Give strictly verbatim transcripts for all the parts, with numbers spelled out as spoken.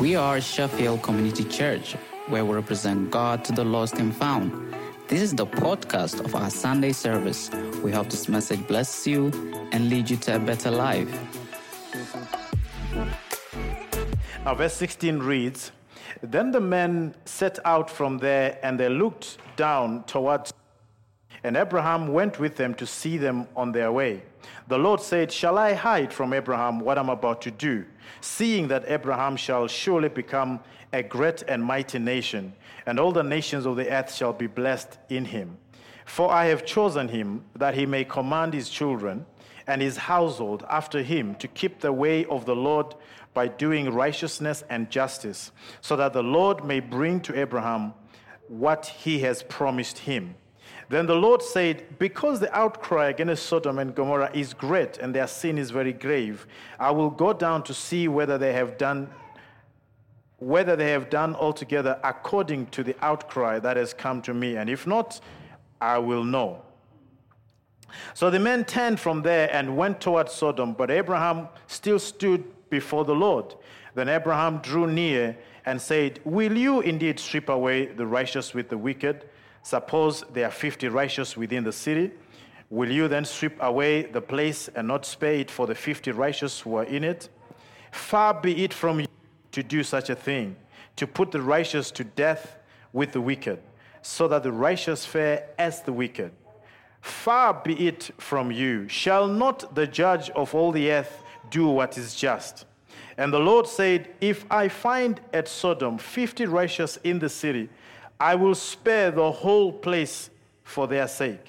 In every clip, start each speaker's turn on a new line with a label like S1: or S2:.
S1: We are Sheffield Community Church, where we represent God to the lost and found. This is the podcast of our Sunday service. We hope this message blesses you and leads you to a better life.
S2: Now, verse sixteen reads, "Then the men set out from there, and they looked down towards, and Abraham went with them to see them on their way. The Lord said, 'Shall I hide from Abraham what I'm about to do, seeing that Abraham shall surely become a great and mighty nation, and all the nations of the earth shall be blessed in him? For I have chosen him, that he may command his children and his household after him to keep the way of the Lord by doing righteousness and justice, so that the Lord may bring to Abraham what he has promised him.' Then the Lord said, 'Because the outcry against Sodom and Gomorrah is great, and their sin is very grave, I will go down to see whether they have done whether they have done altogether according to the outcry that has come to me, and if not, I will know.' So the men turned from there and went towards Sodom, but Abraham still stood before the Lord. Then Abraham drew near and said, 'Will you indeed strip away the righteous with the wicked? Suppose there are fifty righteous within the city. Will you then strip away the place and not spare it for the fifty righteous who are in it? Far be it from you to do such a thing, to put the righteous to death with the wicked, so that the righteous fare as the wicked. Far be it from you. Shall not the judge of all the earth do what is just?' And the Lord said, 'If I find at Sodom fifty righteous in the city, I will spare the whole place for their sake.'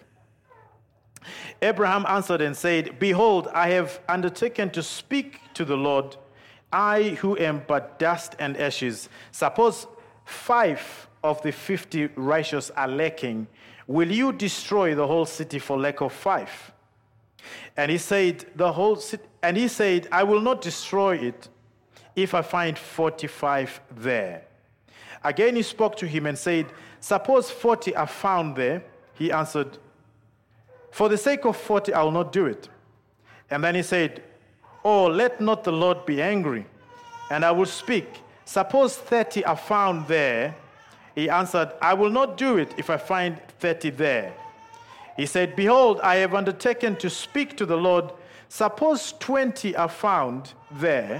S2: Abraham answered and said, 'Behold, I have undertaken to speak to the Lord, I who am but dust and ashes. Suppose five of the fifty righteous are lacking. Will you destroy the whole city for lack of five?' And he said, the whole city, and he said, 'I will not destroy it if I find forty-five there.' Again he spoke to him and said, 'Suppose forty are found there.' He answered, 'For the sake of forty, I will not do it.' And then he said, 'Oh, let not the Lord be angry, and I will speak. Suppose thirty are found there.' He answered, 'I will not do it if I find thirty there.' He said, 'Behold, I have undertaken to speak to the Lord. Suppose twenty are found there.'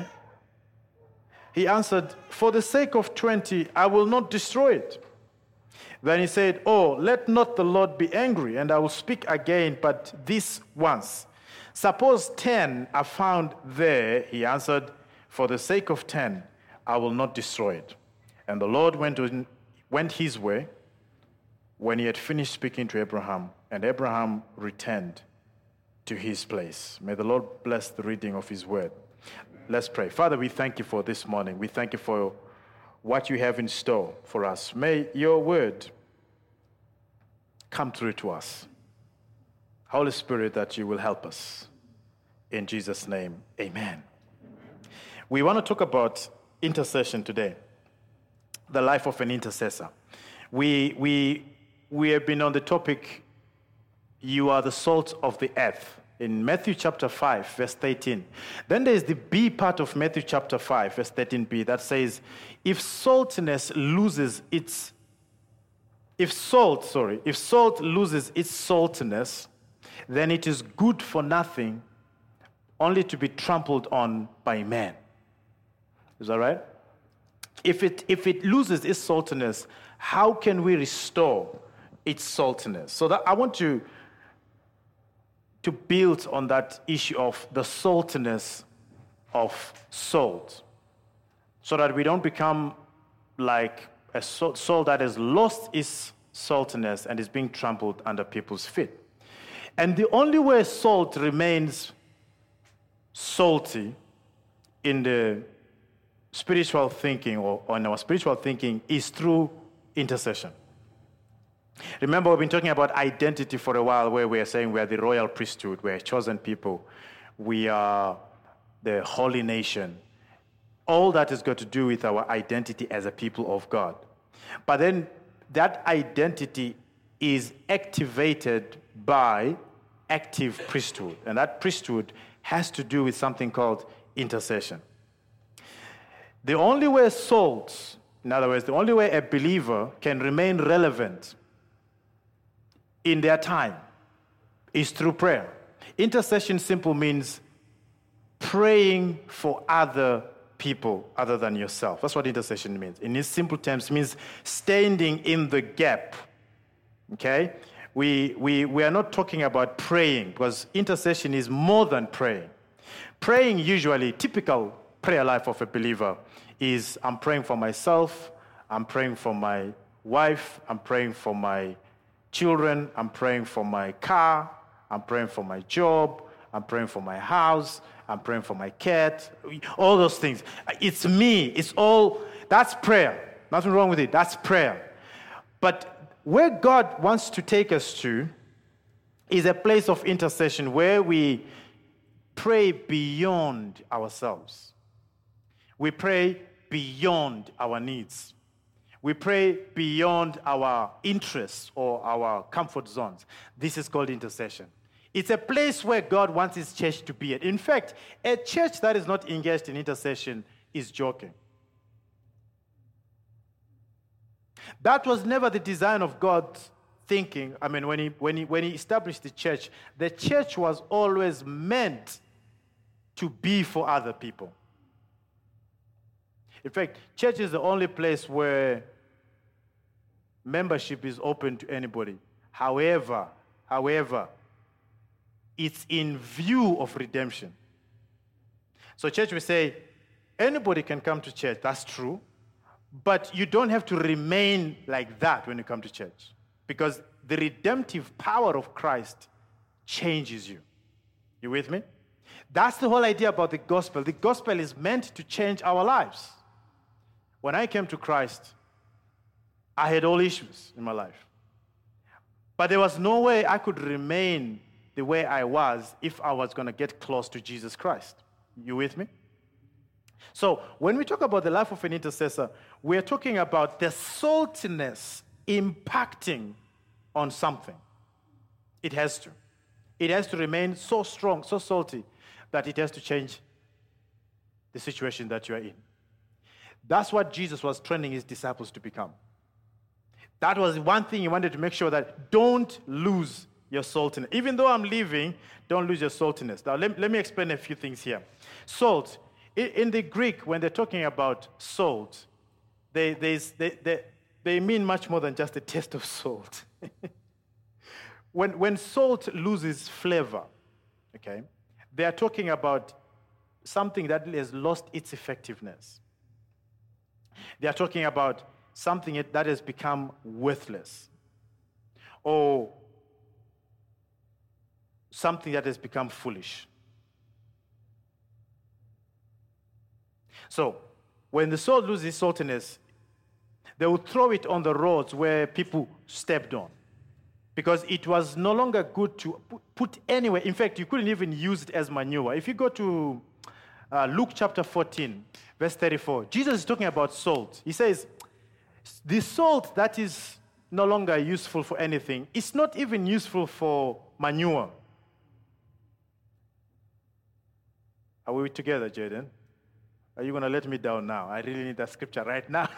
S2: He answered, 'For the sake of twenty, I will not destroy it.' Then he said, 'Oh, let not the Lord be angry, and I will speak again, but this once. Suppose ten are found there.' He answered, 'For the sake of ten, I will not destroy it.' And the Lord went, in, went his way when he had finished speaking to Abraham, and Abraham returned to his place." May the Lord bless the reading of his word. Let's pray. Father, we thank you for this morning. We thank you for what you have in store for us. May your word come through to us. Holy Spirit, that you will help us. In Jesus' name, amen. We want to talk about intercession today, the life of an intercessor. We, we, we have been on the topic, you are the salt of the earth, in Matthew chapter five, verse thirteen. Then there's the B part of Matthew chapter five, verse thirteen b, that says, if saltiness loses its, if salt, sorry, if salt loses its saltiness, then it is good for nothing, only to be trampled on by man. Is that right? If it, if it loses its saltiness, how can we restore its saltiness? So that I want to to build on that issue of the saltiness of salt, so that we don't become like a salt, salt that has lost its saltiness and is being trampled under people's feet. And the only way salt remains salty in the spiritual thinking, or, or in our spiritual thinking, is through intercession. Remember, we've been talking about identity for a while, where we are saying we are the royal priesthood, we are a chosen people, we are the holy nation. All that is got to do with our identity as a people of God. But then that identity is activated by active priesthood, and that priesthood has to do with something called intercession. The only way salt, in other words, the only way a believer can remain relevant in their time is through prayer. Intercession simple means praying for other people other than yourself. That's what intercession means. In its simple terms, it means standing in the gap. Okay? We, we, we are not talking about praying, because intercession is more than praying. Praying usually, typical prayer life of a believer is I'm praying for myself, I'm praying for my wife, I'm praying for my children, I'm praying for my car, I'm praying for my job, I'm praying for my house, I'm praying for my cat, all those things. It's me, it's all, that's prayer. Nothing wrong with it, that's prayer. But where God wants to take us to is a place of intercession where we pray beyond ourselves. We pray beyond our needs. We pray beyond our interests or our comfort zones. This is called intercession. It's a place where God wants his church to be at. In fact, a church that is not engaged in intercession is joking. That was never the design of God's thinking. I mean, when he, when he, when he established the church, the church was always meant to be for other people. In fact, church is the only place where membership is open to anybody. However, however, it's in view of redemption. So church, we say, anybody can come to church. That's true. But you don't have to remain like that when you come to church, because the redemptive power of Christ changes you. You with me? That's the whole idea about the gospel. The gospel is meant to change our lives. When I came to Christ, I had all issues in my life. But there was no way I could remain the way I was if I was going to get close to Jesus Christ. You with me? So when we talk about the life of an intercessor, we're talking about the saltiness impacting on something. It has to. It has to remain so strong, so salty, that it has to change the situation that you are in. That's what Jesus was training his disciples to become. That was one thing he wanted to make sure that don't lose your saltiness. Even though I'm leaving, don't lose your saltiness. Now, let, let me explain a few things here. Salt, in, in the Greek, when they're talking about salt, they, they, they, they mean much more than just a taste of salt. when, when salt loses flavor, okay, they are talking about something that has lost its effectiveness. They are talking about something that has become worthless, or something that has become foolish. So, when the salt loses saltiness, they will throw it on the roads where people stepped on, because it was no longer good to put anywhere. In fact, you couldn't even use it as manure. If you go to uh, Luke chapter fourteen, verse thirty-four, Jesus is talking about salt. He says, the salt that is no longer useful for anything, it's not even useful for manure. Are we together, Jaden? Are you going to let me down now? I really need that scripture right now.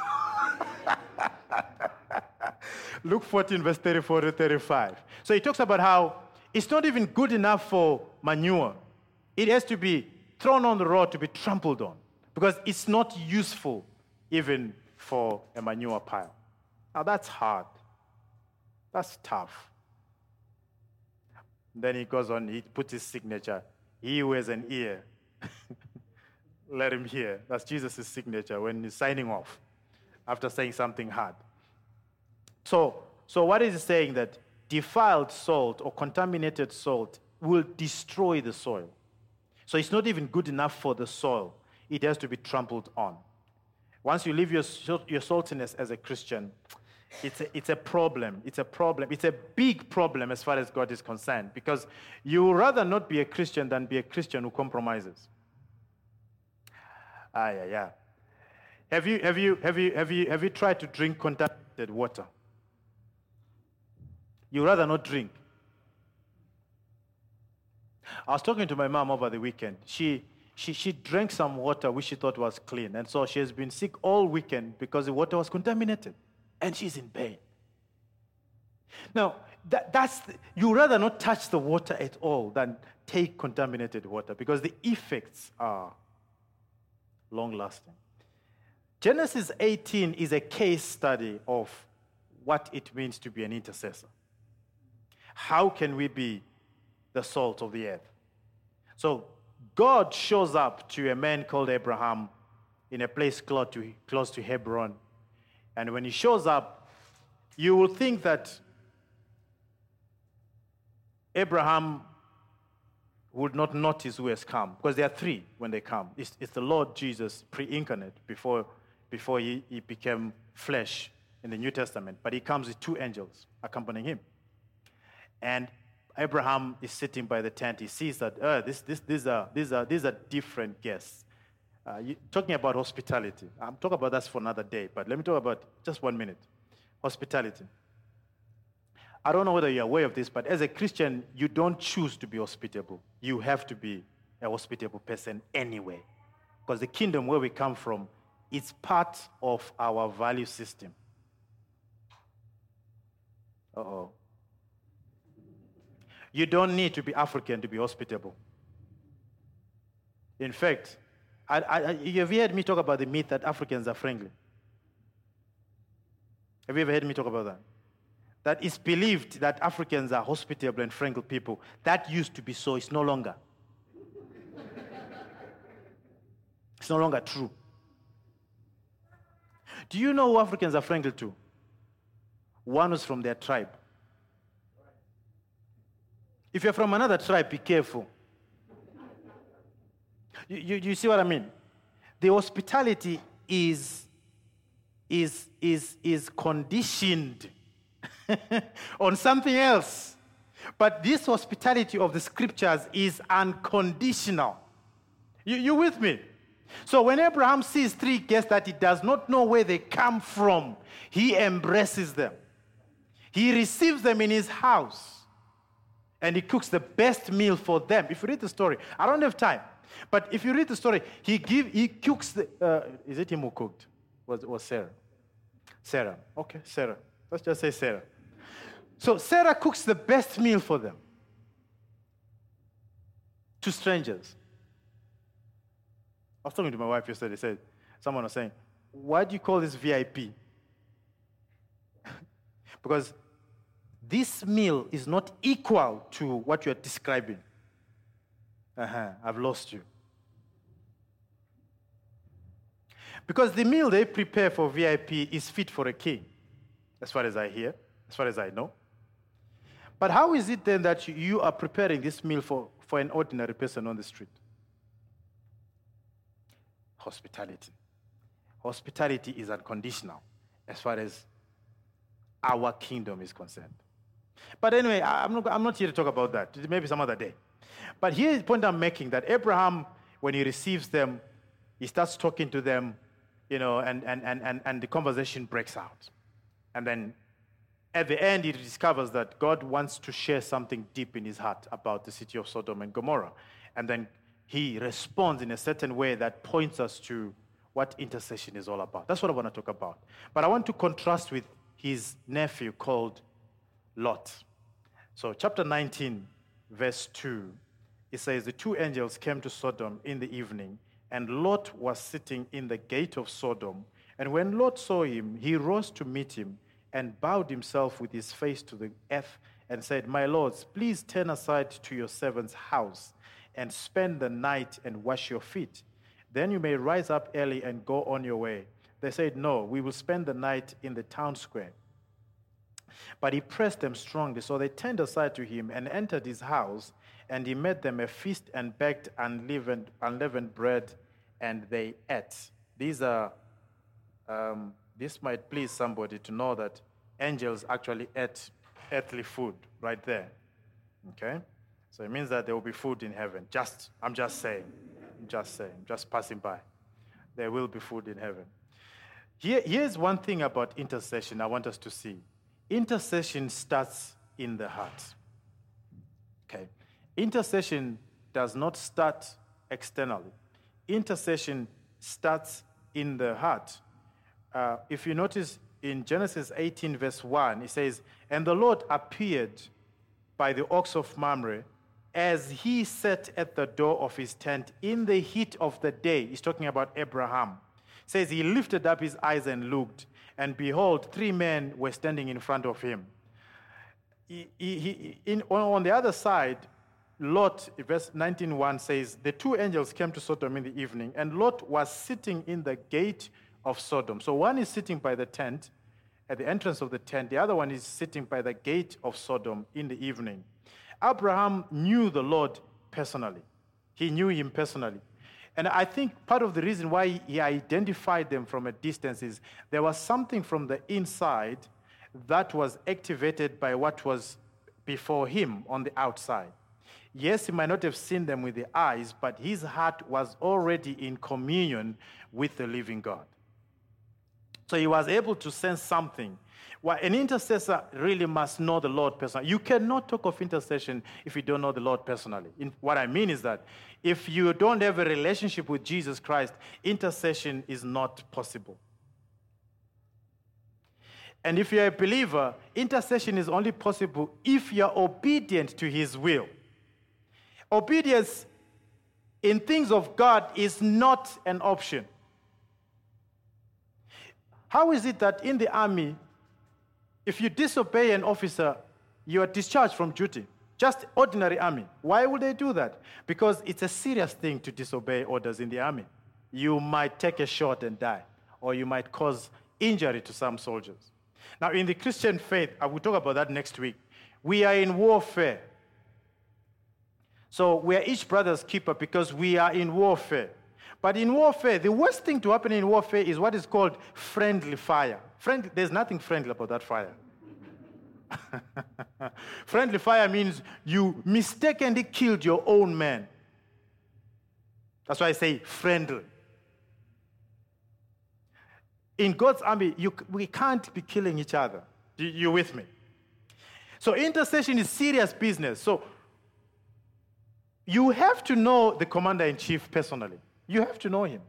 S2: Luke fourteen, verse thirty-four to thirty-five. So he talks about how it's not even good enough for manure. It has to be thrown on the road to be trampled on, because it's not useful even for a manure pile. Now that's hard. That's tough. Then he goes on, he puts his signature. He who has an ear, let him hear. That's Jesus' signature when he's signing off after saying something hard. So, so what is he saying? That defiled salt or contaminated salt will destroy the soil. So it's not even good enough for the soil. It has to be trampled on. Once you leave your, your saltiness as a Christian, it's a, it's a problem. It's a problem. It's a big problem as far as God is concerned, because you would rather not be a Christian than be a Christian who compromises. Ah, yeah, yeah. Have you, have you, have you, have you, have you tried to drink contaminated water? You rather not drink. I was talking to my mom over the weekend. She, she, she drank some water which she thought was clean. And so she has been sick all weekend because the water was contaminated. And she's in pain. Now, that, that's the, you rather not touch the water at all than take contaminated water because the effects are long-lasting. Genesis eighteen is a case study of what it means to be an intercessor. How can we be the salt of the earth? So God shows up to a man called Abraham in a place close to, close to Hebron. And when he shows up, you will think that Abraham would not notice who has come, because there are three when they come. It's, it's the Lord Jesus pre-incarnate before, before he, he became flesh in the New Testament. But he comes with two angels accompanying him. And Abraham is sitting by the tent. He sees that uh, this, this, these, are, these, are, these are different guests. Uh, you, talking about hospitality. I'm talking about that for another day, but let me talk about just one minute. Hospitality. I don't know whether you're aware of this, but as a Christian, you don't choose to be hospitable. You have to be a hospitable person anyway. Because the kingdom where we come from is part of our value system. Uh-oh. You don't need to be African to be hospitable. In fact, I, I, have you heard me talk about the myth that Africans are friendly? Have you ever heard me talk about that? That it's believed that Africans are hospitable and friendly people. That used to be so. It's no longer. It's no longer true. Do you know who Africans are friendly to? One who's from their tribe. If you're from another tribe, be careful. You, you, you see what I mean? The hospitality is, is, is, is conditioned on something else. But this hospitality of the scriptures is unconditional. You, you with me? So when Abraham sees three guests that he does not know where they come from, he embraces them. He receives them in his house. And he cooks the best meal for them. If you read the story, I don't have time. But if you read the story, he give he cooks the, uh, is it him who cooked? Was was Sarah? Sarah. Okay, Sarah. Let's just say Sarah. So Sarah cooks the best meal for them. To strangers. I was talking to my wife yesterday. Said someone was saying, why do you call this V I P? Because this meal is not equal to what you're describing. Uh-huh, I've lost you. Because the meal they prepare for V I P is fit for a king, as far as I hear, as far as I know. But how is it then that you are preparing this meal for, for an ordinary person on the street? Hospitality. Hospitality is unconditional as far as our kingdom is concerned. But anyway, I'm not, I'm not here to talk about that. Maybe some other day. But here is the point I'm making, that Abraham, when he receives them, he starts talking to them, you know, and, and, and, and, and the conversation breaks out. And then at the end, he discovers that God wants to share something deep in his heart about the city of Sodom and Gomorrah. And then he responds in a certain way that points us to what intercession is all about. That's what I want to talk about. But I want to contrast with his nephew called Lot. So chapter nineteen, verse two, it says, the two angels came to Sodom in the evening, and Lot was sitting in the gate of Sodom. And when Lot saw him, he rose to meet him and bowed himself with his face to the earth and said, my lords, please turn aside to your servant's house and spend the night and wash your feet. Then you may rise up early and go on your way. They said, no, we will spend the night in the town square. But he pressed them strongly, so they turned aside to him and entered his house, and he made them a feast and baked unleavened, unleavened bread, and they ate. These are, um, this might please somebody to know that angels actually ate earthly food right there. Okay? So it means that there will be food in heaven. Just, I'm just saying, I'm just saying, just passing by. There will be food in heaven. Here, here's one thing about intercession I want us to see. Intercession starts in the heart. Okay. Intercession does not start externally. intercession starts in the heart. Uh, if you notice in Genesis eighteen, verse one, it says, "And the Lord appeared by the oaks of Mamre as he sat at the door of his tent in the heat of the day." He's talking about Abraham. It says he lifted up his eyes and looked, and behold, three men were standing in front of him. He, he, he, in, on the other side, Lot, verse nineteen one says, "The two angels came to Sodom in the evening, and Lot was sitting in the gate of Sodom." So one is sitting by the tent, at the entrance of the tent. The other one is sitting by the gate of Sodom in the evening. Abraham knew the Lord personally. He knew him personally. And I think part of the reason why he identified them from a distance is there was something from the inside that was activated by what was before him on the outside. Yes, he might not have seen them with the eyes, but his heart was already in communion with the living God. So he was able to sense something. Well, an intercessor really must know the Lord personally. You cannot talk of intercession if you don't know the Lord personally. In, what I mean is that if you don't have a relationship with Jesus Christ, intercession is not possible. And if you're a believer, intercession is only possible if you're obedient to his will. Obedience in things of God is not an option. How is it that in the army, if you disobey an officer, you are discharged from duty? Just ordinary army. Why would they do that? Because it's a serious thing to disobey orders in the army. You might take a shot and die, or you might cause injury to some soldiers. Now, in the Christian faith, I will talk about that next week. We are in warfare. So we are each brother's keeper because we are in warfare. But in warfare, the worst thing to happen in warfare is what is called friendly fire. Friendly, there's nothing friendly about that fire. Friendly fire means you mistakenly killed your own man. That's why I say friendly. In God's army, you, we can't be killing each other. You, you with me? So intercession is serious business. So you have to know the commander-in-chief personally. You have to know him.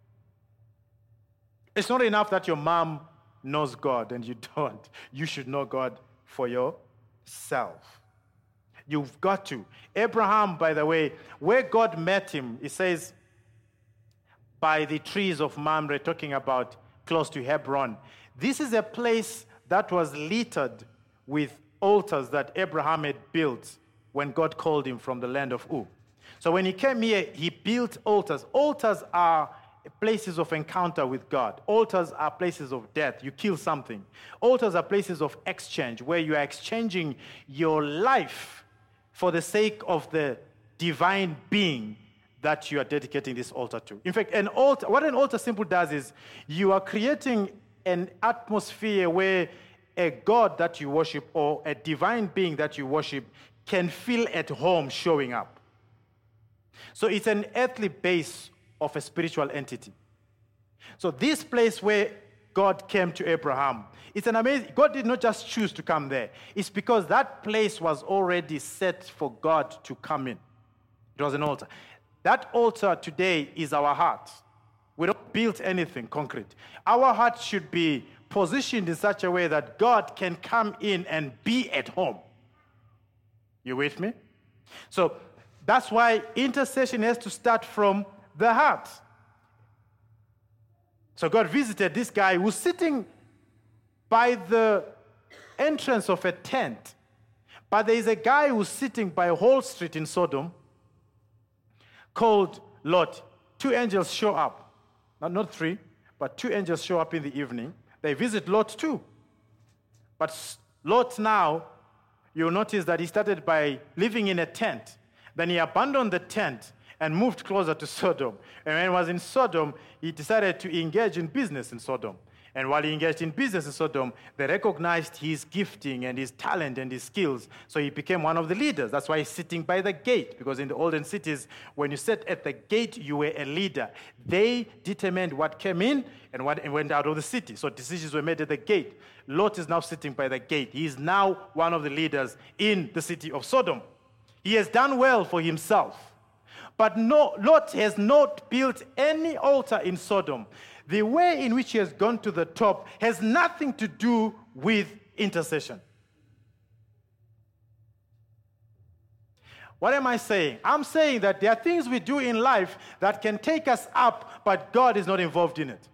S2: It's not enough that your mom knows God and you don't. You should know God for yourself. You've got to. Abraham, by the way, where God met him, it says, by the trees of Mamre, talking about close to Hebron. This is a place that was littered with altars that Abraham had built when God called him from the land of Ur. So when he came here, he built altars. Altars are places of encounter with God. Altars are places of death. You kill something. Altars are places of exchange, where you are exchanging your life for the sake of the divine being that you are dedicating this altar to. In fact, an altar, what an altar simply does is you are creating an atmosphere where a God that you worship or a divine being that you worship can feel at home showing up. So it's an earthly base of a spiritual entity. So this place where God came to Abraham, it's an amazing, God did not just choose to come there. It's because that place was already set for God to come in. It was an altar. That altar today is our heart. We don't build anything concrete. Our heart should be positioned in such a way that God can come in and be at home. You with me? So that's why intercession has to start from the heart. So God visited this guy who's sitting by the entrance of a tent. But there is a guy who's sitting by Wall Street in Sodom called Lot. Two angels show up. Not, not three, but two angels show up in the evening. They visit Lot too. But Lot now, you'll notice that he started by living in a tent. Then he abandoned the tent and moved closer to Sodom. And when he was in Sodom, he decided to engage in business in Sodom. And while he engaged in business in Sodom, they recognized his gifting and his talent and his skills. So he became one of the leaders. That's why he's sitting by the gate. Because in the olden cities, when you sat at the gate, you were a leader. They determined what came in and what went out of the city. So decisions were made at the gate. Lot is now sitting by the gate. He is now one of the leaders in the city of Sodom. He has done well for himself. But no, Lot has not built any altar in Sodom. The way in which he has gone to the top has nothing to do with intercession. What am I saying? I'm saying that there are things we do in life that can take us up, but God is not involved in it.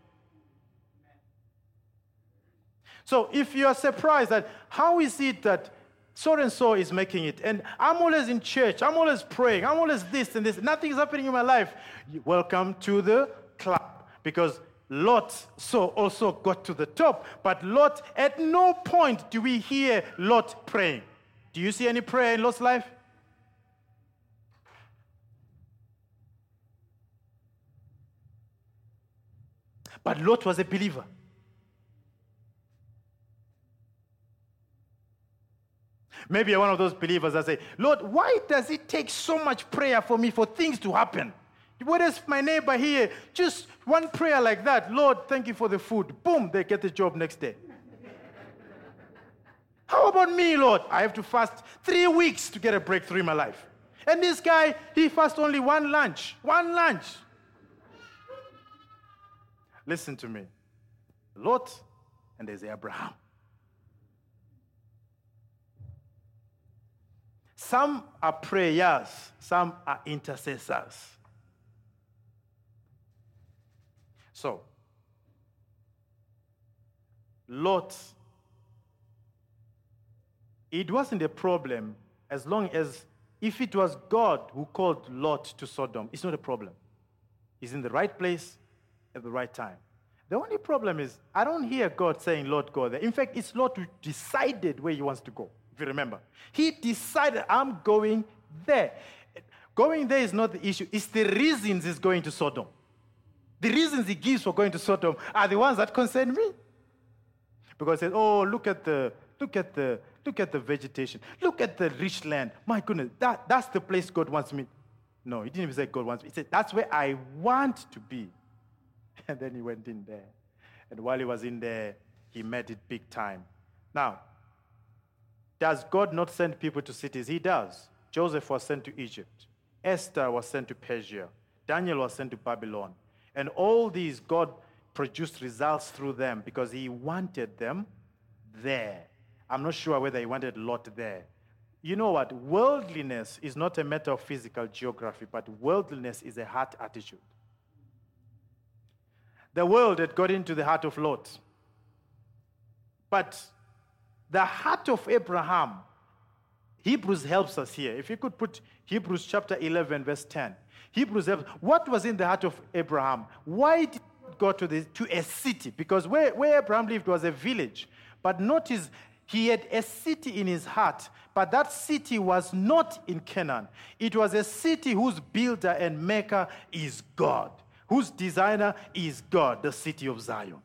S2: So if you are surprised that how is it that so and so is making it, and I'm always in church, I'm always praying, I'm always this and this, nothing is happening in my life, welcome to the club. Because Lot so also got to the top, but Lot, at no point do we hear Lot praying. Do you see any prayer in Lot's life? But Lot was a believer. Maybe you're one of those believers that say, Lord, why does it take so much prayer for me for things to happen? Whereas my neighbor here, just one prayer like that, Lord, thank you for the food. Boom, they get the job next day. How about me, Lord? I have to fast three weeks to get a breakthrough in my life. And this guy, he fasts only one lunch. One lunch. Listen to me. Lot and there's Abraham. Some are prayers, some are intercessors. So, Lot, it wasn't a problem as long as, if it was God who called Lot to Sodom, it's not a problem. He's in the right place at the right time. The only problem is, I don't hear God saying, Lot, go there. In fact, it's Lot who decided where he wants to go, if you remember. He decided, I'm going there. Going there is not the issue. It's the reasons he's going to Sodom. The reasons he gives for going to Sodom are the ones that concern me. Because he says, oh, look at the, look at the, look at the vegetation. Look at the rich land. My goodness, that, that's the place God wants me. No, he didn't even say God wants me. He said, that's where I want to be. And then he went in there. And while he was in there, he made it big time. Now, does God not send people to cities? He does. Joseph was sent to Egypt. Esther was sent to Persia. Daniel was sent to Babylon. And all these, God produced results through them because he wanted them there. I'm not sure whether he wanted Lot there. You know what? Worldliness is not a matter of physical geography, but worldliness is a heart attitude. The world had got into the heart of Lot. But the heart of Abraham, Hebrews helps us here. If you could put Hebrews chapter eleven, verse ten. Hebrews helps. What was in the heart of Abraham? Why did he go to, the, to a city? Because where, where Abraham lived was a village. But notice, he had a city in his heart, but that city was not in Canaan. It was a city whose builder and maker is God, whose designer is God, the city of Zion.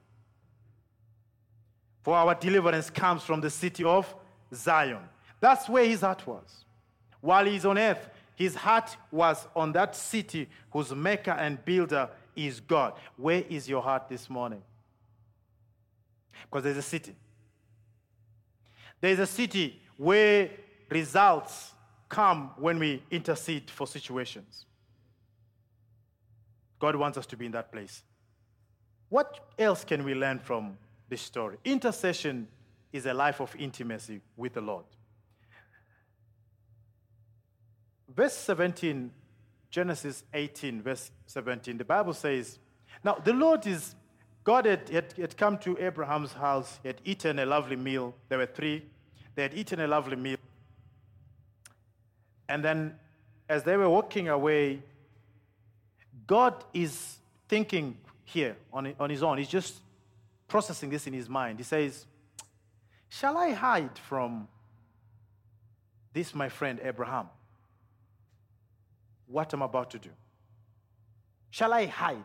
S2: For our deliverance comes from the city of Zion. That's where his heart was. While he's on earth, his heart was on that city whose maker and builder is God. Where is your heart this morning? Because there's a city. There's a city where results come when we intercede for situations. God wants us to be in that place. What else can we learn from this story? Intercession is a life of intimacy with the Lord. Verse seventeen, Genesis eighteen, verse seventeen, the Bible says, now the Lord is, God had, had, had come to Abraham's house, he had eaten a lovely meal. There were three. They had eaten a lovely meal. And then as they were walking away, God is thinking here on, on his own. He's just processing this in his mind. He says, shall I hide from this, my friend Abraham, what I'm about to do? Shall I hide?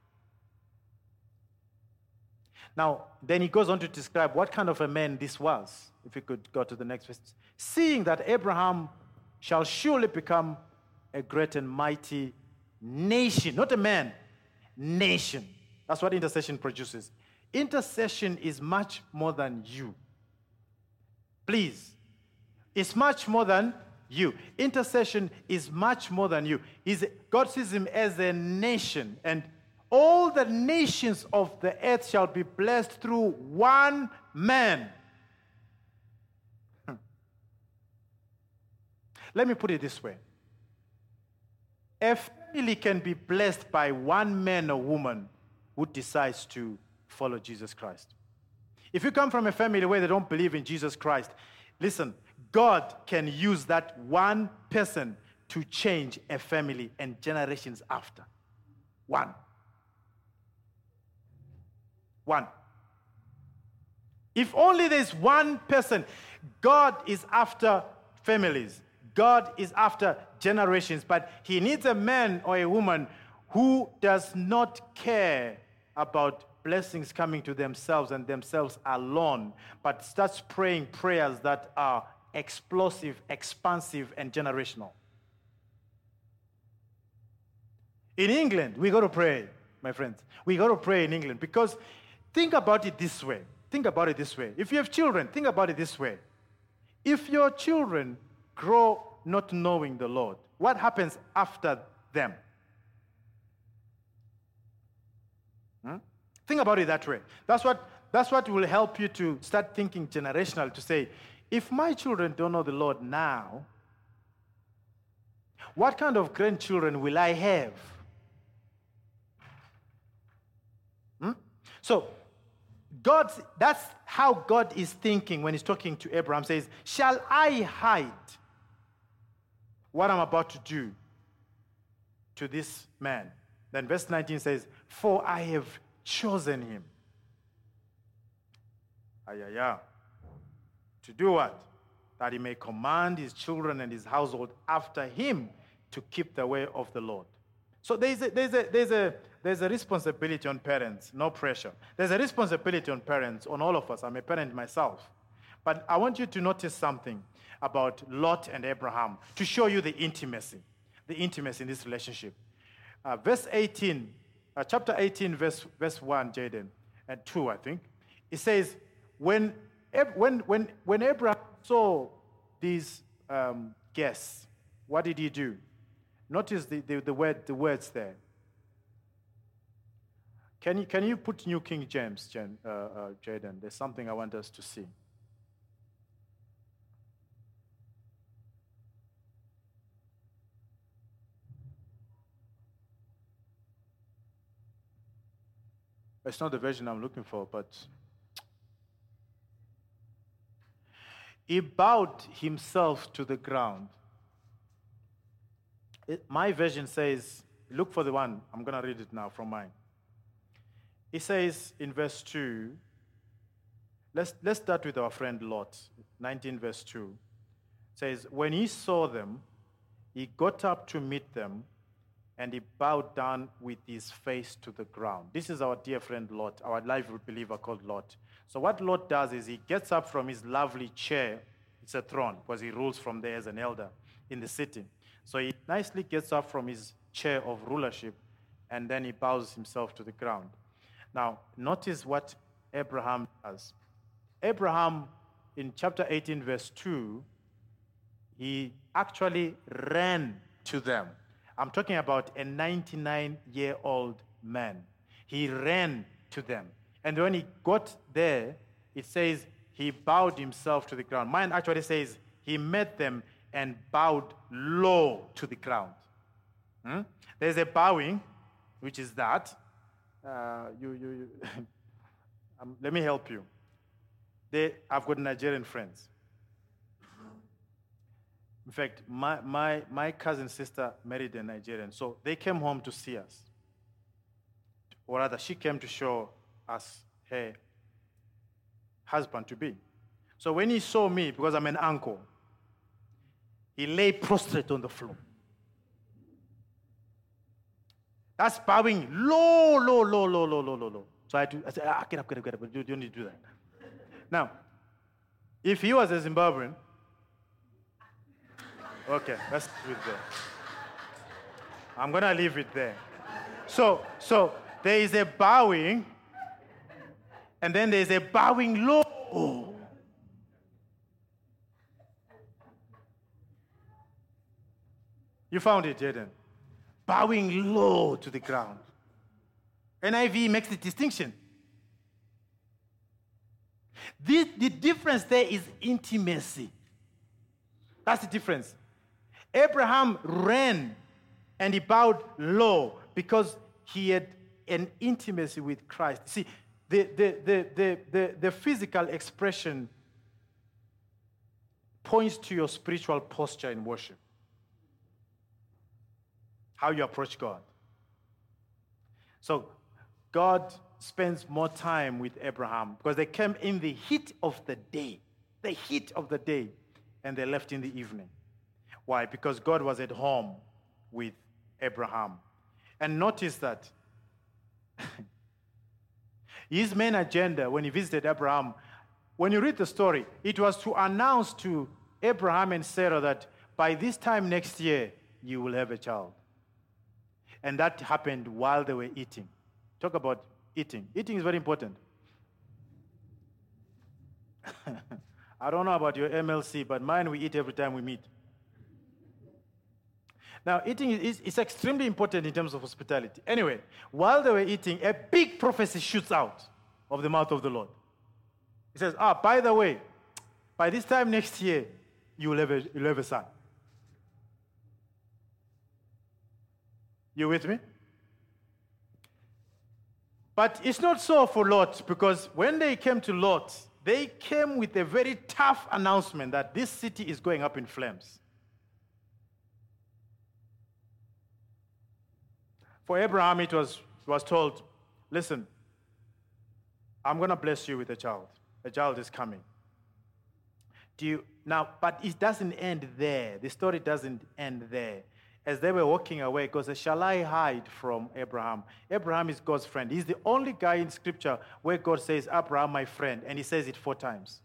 S2: Now, then he goes on to describe what kind of a man this was. If we could go to the next verse. Seeing that Abraham shall surely become a great and mighty nation, not a man, nation. That's what intercession produces. Intercession is much more than you. Please, it's much more than you. Intercession is much more than you. He's, God sees him as a nation, and all the nations of the earth shall be blessed through one man. Hmm. Let me put it this way. A family can be blessed by one man or woman who decides to follow Jesus Christ. If you come from a family where they don't believe in Jesus Christ, listen, God can use that one person to change a family and generations after. One. One. If only there's one person, God is after families. God is after generations, but he needs a man or a woman who does not care about blessings coming to themselves and themselves alone, but starts praying prayers that are explosive, expansive, and generational. In England, we got to pray, my friends. We got to pray in England because think about it this way. Think about it this way. If you have children, think about it this way. If your children grow not knowing the Lord, what happens after them? Hmm? Think about it that way. That's what, that's what will help you to start thinking generational, to say, if my children don't know the Lord now, what kind of grandchildren will I have? Hmm? So, God's, that's how God is thinking when he's talking to Abraham. Says, shall I hide what I'm about to do to this man? Then verse nineteen says, for I have chosen him. Ayaya. To do what? That he may command his children and his household after him to keep the way of the Lord. So there's a, there's a, there's a, there's a responsibility on parents, no pressure. There's a responsibility on parents, on all of us. I'm a parent myself. But I want you to notice something about Lot and Abraham to show you the intimacy, the intimacy in this relationship. Uh, verse eighteen, uh, chapter eighteen, verse, verse one, Jaden, and two, I think. It says, when, when, when, when Abraham saw these um, guests, what did he do? Notice the, the, the, word, the words there. Can you, can you put New King James, Jen, uh, uh, Jaden? There's something I want us to see. It's not the version I'm looking for, but he bowed himself to the ground. It, my version says, look for the one, I'm going to read it now from mine. It says in verse two, let's, let's start with our friend Lot, nineteen verse two. It says, when he saw them, he got up to meet them, and he bowed down with his face to the ground. This is our dear friend Lot, our lively believer called Lot. So what Lot does is he gets up from his lovely chair. It's a throne, because he rules from there as an elder in the city. So he nicely gets up from his chair of rulership, and then he bows himself to the ground. Now, notice what Abraham does. Abraham, in chapter eighteen, verse two, he actually ran to them. I'm talking about a ninety-nine-year-old man. He ran to them. And when he got there, it says he bowed himself to the ground. Mine actually says he met them and bowed low to the ground. Hmm? There's a bowing, which is that. Uh, you, you, you um, let me help you. They, I've got Nigerian friends. In fact, my, my, my cousin's sister married a Nigerian, so they came home to see us. Or rather, she came to show us her husband-to-be. So when he saw me, because I'm an uncle, he lay prostrate on the floor. That's bowing low, low, low, low, low, low, low, low. So I, had to, I said, ah, get up, get up, get up. You don't need to do that. Now, if he was a Zimbabwean, okay, let's leave it there. I'm going to leave it there. So, so there is a bowing, and then there's a bowing low. You found it, Jaden. Bowing low to the ground. N I V makes the distinction. The, the difference there is intimacy. That's the difference. Abraham ran and he bowed low because he had an intimacy with Christ. See, the, the, the, the, the, the physical expression points to your spiritual posture in worship. How you approach God. So God spends more time with Abraham because they came in the heat of the day, the heat of the day, and they left in the evening. Why? Because God was at home with Abraham. And notice that his main agenda when he visited Abraham, when you read the story, it was to announce to Abraham and Sarah that by this time next year, you will have a child. And that happened while they were eating. Talk about eating. Eating is very important. I don't know about your M L C, but mine we eat every time we meet. Now, eating is, is extremely important in terms of hospitality. Anyway, while they were eating, a big prophecy shoots out of the mouth of the Lord. He says, ah, by the way, by this time next year, you will have a, you'll have a son. You with me? But it's not so for Lot, because when they came to Lot, they came with a very tough announcement that this city is going up in flames. For Abraham, it was, was told, listen, I'm going to bless you with a child. A child is coming. Do you now? But it doesn't end there. The story doesn't end there. As they were walking away, God said, shall I hide from Abraham? Abraham is God's friend. He's the only guy in Scripture where God says, Abraham, my friend, and he says it four times.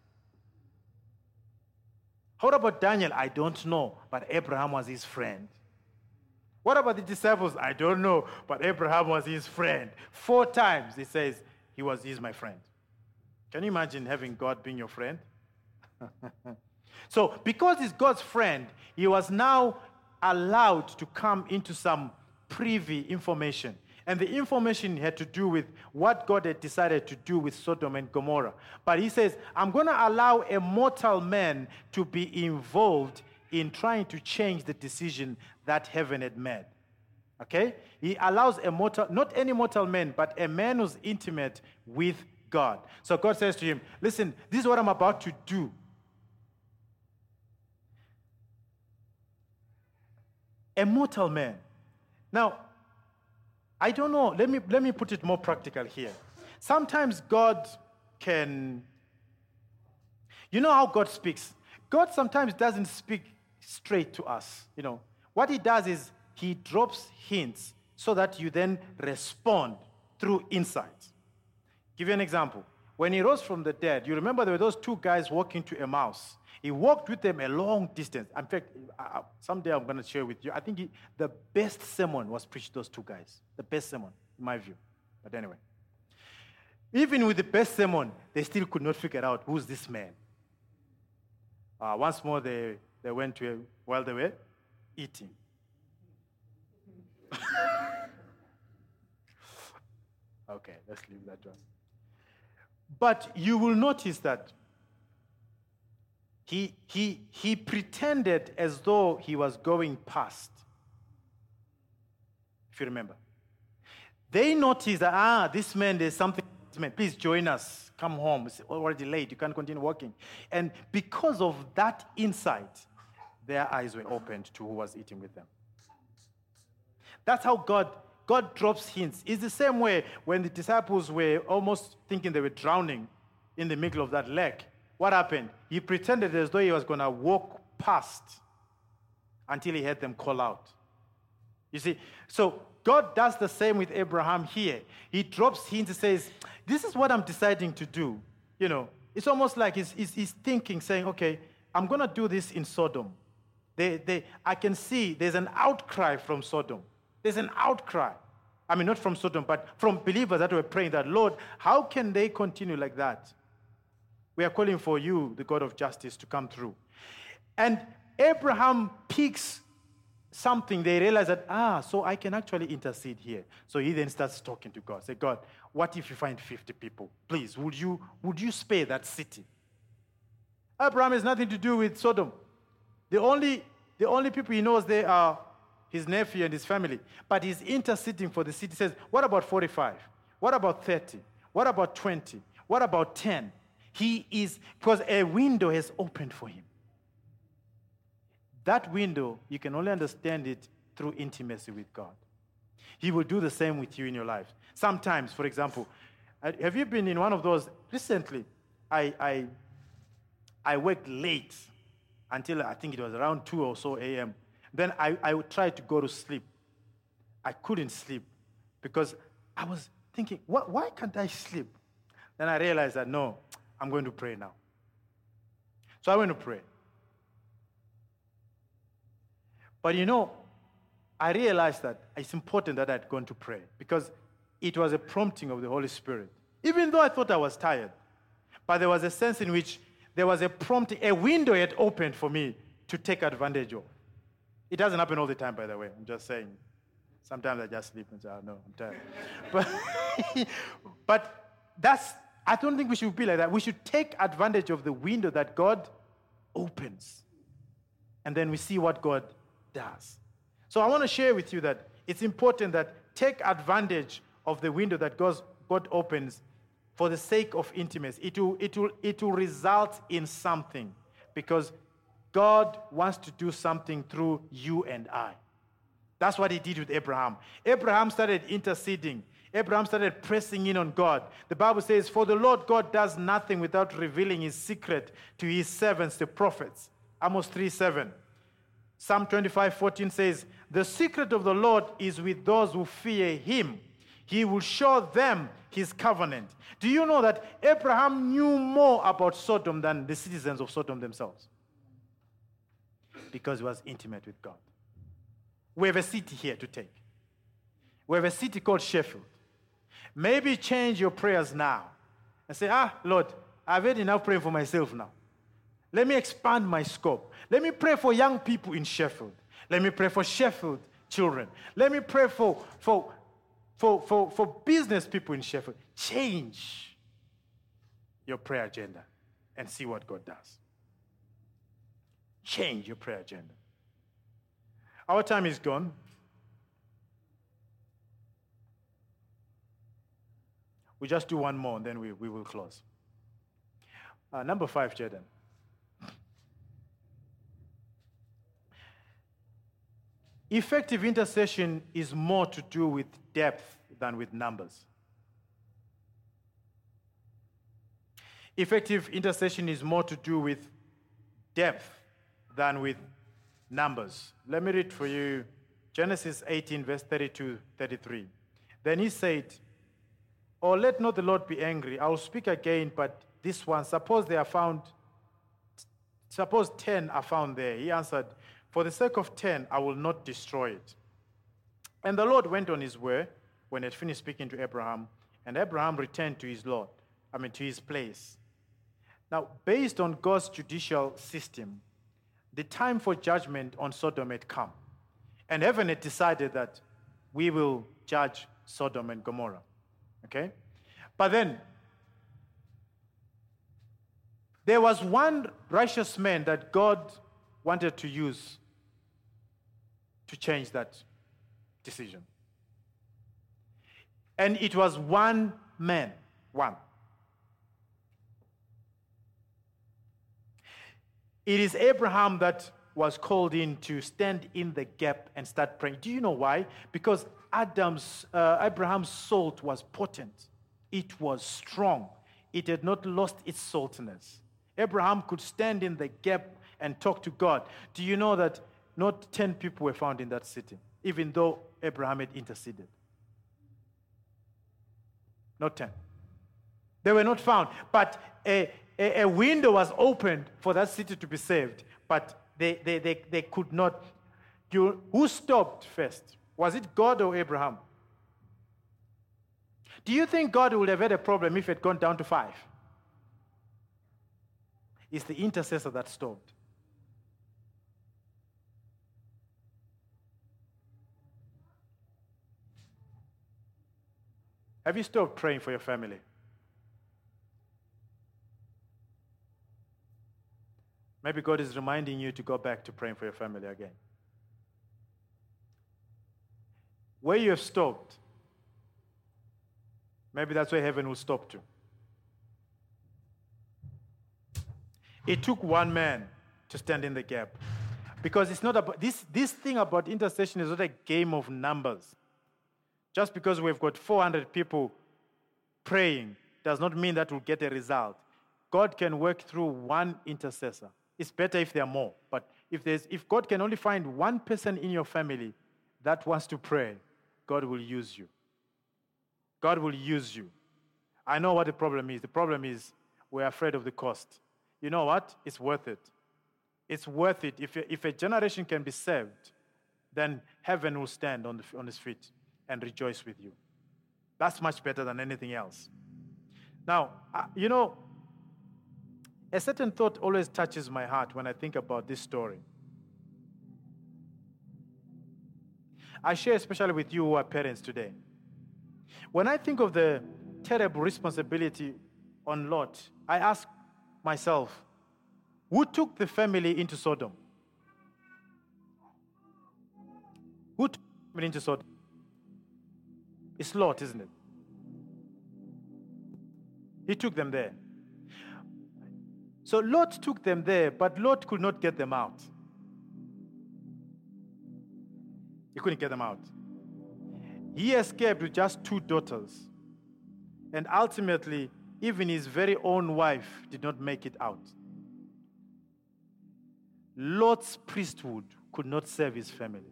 S2: How about Daniel? I don't know, but Abraham was his friend. What about the disciples? I don't know, but Abraham was his friend. Four times he says, he was he's my friend. Can you imagine having God being your friend? So because he's God's friend, he was now allowed to come into some privy information. And the information had to do with what God had decided to do with Sodom and Gomorrah. But he says, I'm going to allow a mortal man to be involved in trying to change the decision that heaven had made. Okay? He allows a mortal, not any mortal man, but a man who's intimate with God. So God says to him, listen, this is what I'm about to do. A mortal man. Now, I don't know. Let me, let me put it more practical here. Sometimes God can... You know how God speaks? God sometimes doesn't speak straight to us. You know, what he does is he drops hints so that you then respond through insight. Give you an example. When he rose from the dead, you remember there were those two guys walking to Emmaus. He walked with them a long distance. In fact, I, someday I'm going to share with you. I think he, the best sermon was preached to those two guys. The best sermon, in my view. But anyway. Even with the best sermon, they still could not figure out who's this man. Uh, once more, they, they went to, a, while they were eating. Okay, let's leave that one. But you will notice that He, he, he pretended as though he was going past. If you remember. They noticed that, ah, this man, there's something. Man, please join us. Come home. It's already late. You can't continue walking. And because of that insight, their eyes were opened to who was eating with them. That's how God, God drops hints. It's the same way when the disciples were almost thinking they were drowning in the middle of that lake. What happened? He pretended as though he was going to walk past until he heard them call out. You see, so God does the same with Abraham here. He drops hints and says, this is what I'm deciding to do. You know, it's almost like he's, he's, he's thinking, saying, okay, I'm going to do this in Sodom. They, they, I can see there's an outcry from Sodom. There's an outcry. I mean, not from Sodom, but from believers that were praying that, Lord, how can they continue like that? We are calling for you, the God of justice, to come through. And Abraham picks something, they realize that, ah, so I can actually intercede here. So he then starts talking to God. Say, God, what if you find fifty people? Please, would you, would you spare that city? Abraham has nothing to do with Sodom. The only, the only people he knows there are his nephew and his family. But he's interceding for the city. He says, what about forty-five? What about thirty? What about twenty? What about ten? He is, because a window has opened for him. That window, you can only understand it through intimacy with God. He will do the same with you in your life. Sometimes, for example, have you been in one of those? Recently, I, I, I worked late until I think it was around two or so a m Then I, I tried to go to sleep. I couldn't sleep because I was thinking, what, why can't I sleep? Then I realized that, no, I'm going to pray now. So I went to pray. But you know, I realized that it's important that I'd gone to pray because it was a prompting of the Holy Spirit. Even though I thought I was tired, but there was a sense in which there was a prompting, a window had opened for me to take advantage of. It doesn't happen all the time, by the way. I'm just saying. Sometimes I just sleep and say, oh, no, I'm tired. but, but that's, I don't think we should be like that. We should take advantage of the window that God opens. And then we see what God does. So I want to share with you that it's important that take advantage of the window that God, God opens for the sake of intimacy. It will, it will, it will result in something because God wants to do something through you and I. That's what he did with Abraham. Abraham started interceding. Abraham started pressing in on God. The Bible says, for the Lord God does nothing without revealing his secret to his servants, the prophets. Amos three seven. Psalm twenty-five fourteen says, the secret of the Lord is with those who fear him. He will show them his covenant. Do you know that Abraham knew more about Sodom than the citizens of Sodom themselves? Because he was intimate with God. We have a city here to take. We have a city called Sheffield. Maybe change your prayers now and say, ah, Lord, I've had enough praying for myself now. Let me expand my scope. Let me pray for young people in Sheffield. Let me pray for Sheffield children. Let me pray for, for, for, for, for business people in Sheffield. Change your prayer agenda and see what God does. Change your prayer agenda. Our time is gone. We just do one more and then we, we will close. Uh, number five, Jaden. Effective intercession is more to do with depth than with numbers. Effective intercession is more to do with depth than with numbers. Let me read for you Genesis eighteen, verse thirty-two, thirty-three. Then he said, oh, let not the Lord be angry. I will speak again, but this one, suppose they are found, suppose ten are found there. He answered, for the sake of ten, I will not destroy it. And the Lord went on his way when he had finished speaking to Abraham, and Abraham returned to his Lord, I mean to his place. Now, based on God's judicial system, the time for judgment on Sodom had come. And heaven had decided that we will judge Sodom and Gomorrah. Okay? But then, there was one righteous man that God wanted to use to change that decision. And it was one man, one. It is Abraham that was called in to stand in the gap and start praying. Do you know why? Because Adam's, uh, Abraham's salt was potent. It was strong. It had not lost its saltiness. Abraham could stand in the gap and talk to God. Do you know that not ten people were found in that city, even though Abraham had interceded? Not ten. They were not found. But a, a, a window was opened for that city to be saved. But they, they, they, they could not. You, who stopped first? Was it God or Abraham? Do you think God would have had a problem if it had gone down to five? It's the intercessor that stopped. Have you stopped praying for your family? Maybe God is reminding you to go back to praying for your family again. Where you have stopped, maybe that's where heaven will stop too. It took one man to stand in the gap. Because it's not about this, this thing about intercession is not a game of numbers. Just because we've got four hundred people praying does not mean that we'll get a result. God can work through one intercessor. It's better if there are more. But if there's if God can only find one person in your family that wants to pray, God will use you. God will use you. I know what the problem is. The problem is we're afraid of the cost. You know what? It's worth it. It's worth it. If, if a generation can be saved, then heaven will stand on, the, on its feet and rejoice with you. That's much better than anything else. Now, uh, you know, a certain thought always touches my heart when I think about this story. I share especially with you who are parents today. When I think of the terrible responsibility on Lot, I ask myself, who took the family into Sodom? Who took the family into Sodom? It's Lot, isn't it? He took them there. So Lot took them there, but Lot could not get them out. He couldn't get them out. He escaped with just two daughters. And ultimately, even his very own wife did not make it out. Lot's priesthood could not save his family.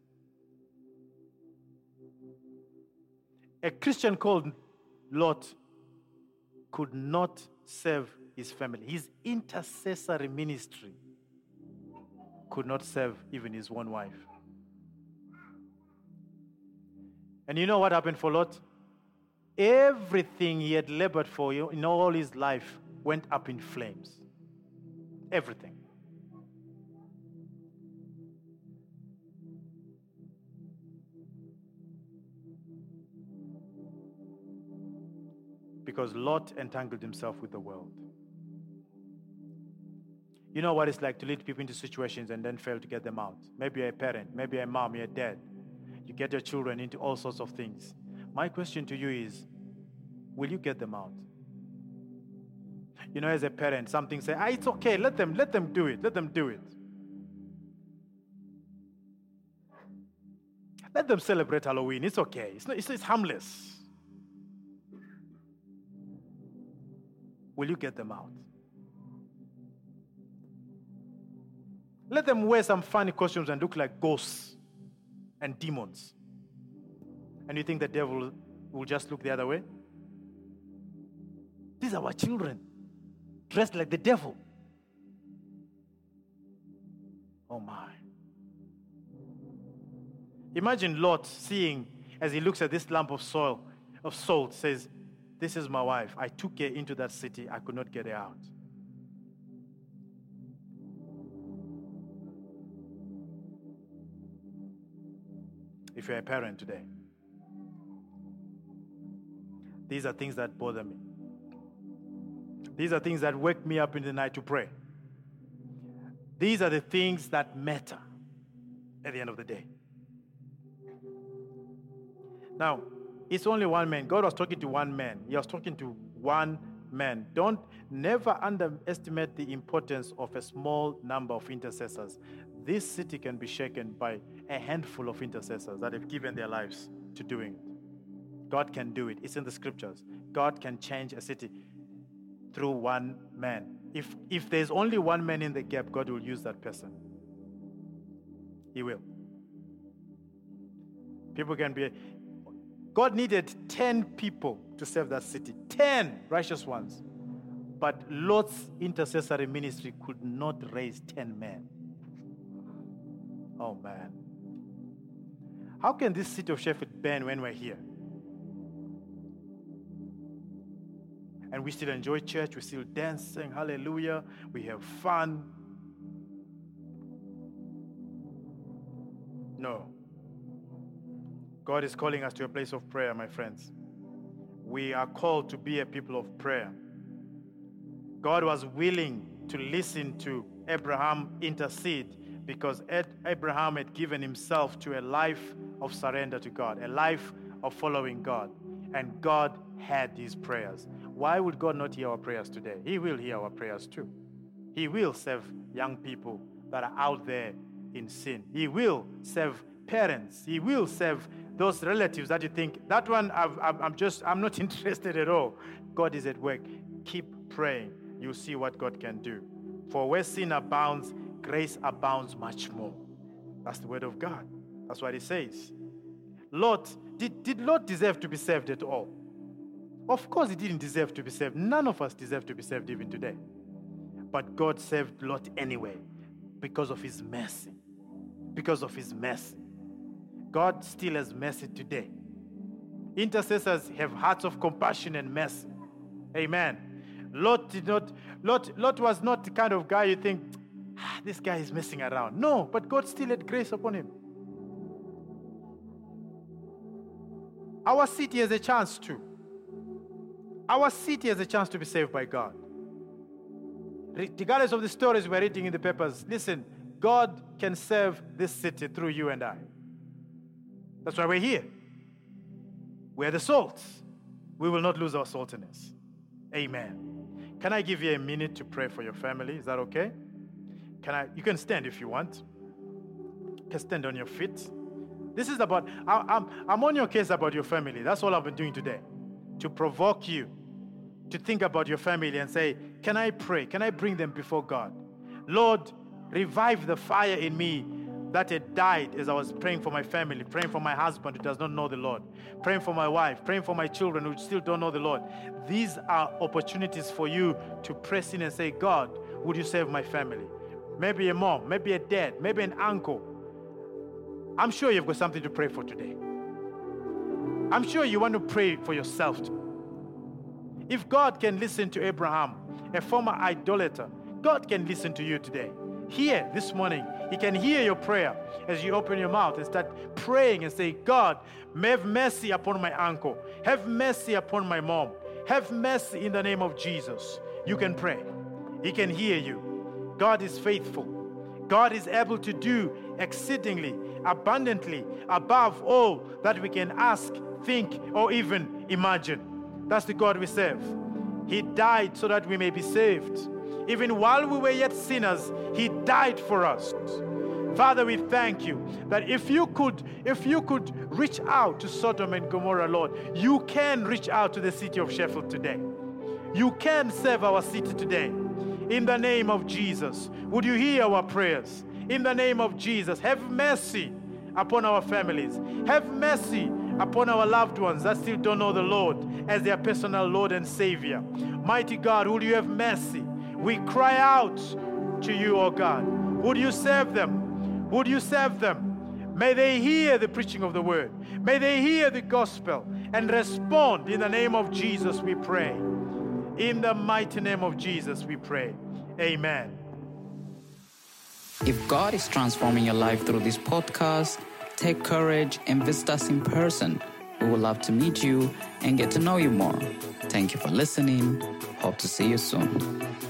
S2: A Christian called Lot could not save his family. His intercessory ministry could not save even his one wife. And you know what happened for Lot? Everything he had labored for in all his life went up in flames. Everything. Because Lot entangled himself with the world. You know what it's like to lead people into situations and then fail to get them out. Maybe you're a parent, maybe you're a mom, you're a dad. You get your children into all sorts of things. My question to you is, will you get them out? You know, as a parent, something say, ah, it's okay, let them, let them do it, let them do it. Let them celebrate Halloween, it's okay, it's, not, it's, it's harmless. Will you get them out? Let them wear some funny costumes and look like ghosts and demons. And you think the devil will just look the other way? These are our children, dressed like the devil. Oh my. Imagine Lot seeing, as he looks at this lump of soil, of salt, says, this is my wife. I took her into that city. I could not get her out. If you're a parent today, these are things that bother me. These are things that wake me up in the night to pray. These are the things that matter at the end of the day. Now, it's only one man. God was talking to one man. He was talking to one man. Don't never underestimate the importance of a small number of intercessors. This city can be shaken by a handful of intercessors that have given their lives to doing it. God can do it. It's in the scriptures. God can change a city through one man. If, if there's only one man in the gap, God will use that person. He will. People can be... God needed ten people to save that city. ten righteous ones. But Lot's intercessory ministry could not raise ten men. Oh, man. How can this city of Sheffield burn when we're here? And we still enjoy church, we still dance, sing hallelujah, we have fun. No. God is calling us to a place of prayer, my friends. we are called to be a people of prayer. God was willing to listen to Abraham intercede because Abraham had given himself to a life of surrender to God, a life of following God. And God had his prayers. Why would God not hear our prayers today? He will hear our prayers too. He will save young people that are out there in sin. He will save parents. He will save those relatives that you think, that one, I've, I'm just, I'm not interested at all. God is at work. Keep praying. You'll see what God can do. For where sin abounds, grace abounds much more. That's the word of God. That's what it says. Lot, did, did Lot deserve to be saved at all? Of course he didn't deserve to be saved. None of us deserve to be saved even today. But God saved Lot anyway because of his mercy. Because of his mercy. God still has mercy today. Intercessors have hearts of compassion and mercy. Amen. Lot did not, Lot, Lot was not the kind of guy you think, ah, this guy is messing around. No, but God still had grace upon him. Our city has a chance too. Our city has a chance to be saved by God. Regardless of the stories we're reading in the papers, listen, God can save this city through you and I. That's why we're here. We're the salt. We will not lose our saltiness. Amen. Can I give you a minute to pray for your family? Is that okay? Can I? You can stand if you want. You can stand on your feet. This is about, I, I'm, I'm on your case about your family. That's all I've been doing today. To provoke you to think about your family and say, can I pray? Can I bring them before God? Lord, revive the fire in me that had died as I was praying for my family, praying for my husband who does not know the Lord, praying for my wife, praying for my children who still don't know the Lord. These are opportunities for you to press in and say, God, would you save my family? Maybe a mom, maybe a dad, maybe an uncle. I'm sure you've got something to pray for today. I'm sure you want to pray for yourself too. If God can listen to Abraham, a former idolater, God can listen to you today. Here, this morning, He can hear your prayer as you open your mouth and start praying and say, God, have mercy upon my uncle. Have mercy upon my mom. Have mercy in the name of Jesus. You can pray. He can hear you. God is faithful. God is able to do exceedingly, abundantly, above all that we can ask, think, or even imagine. That's the God we serve. He died so that we may be saved. Even while we were yet sinners, He died for us. Father, we thank you that if you could, if you could reach out to Sodom and Gomorrah, Lord, you can reach out to the city of Sheffield today. You can save our city today. In the name of Jesus, would you hear our prayers? In the name of Jesus, have mercy upon our families. Have mercy upon our loved ones that still don't know the Lord as their personal Lord and Savior. Mighty God, would you have mercy? We cry out to you, O God. Would you save them? Would you save them? May they hear the preaching of the word. May they hear the gospel and respond. In the name of Jesus, we pray. In the mighty name of Jesus, we pray. Amen.
S1: If God is transforming your life through this podcast, take courage and visit us in person. We would love to meet you and get to know you more. Thank you for listening. Hope to see you soon.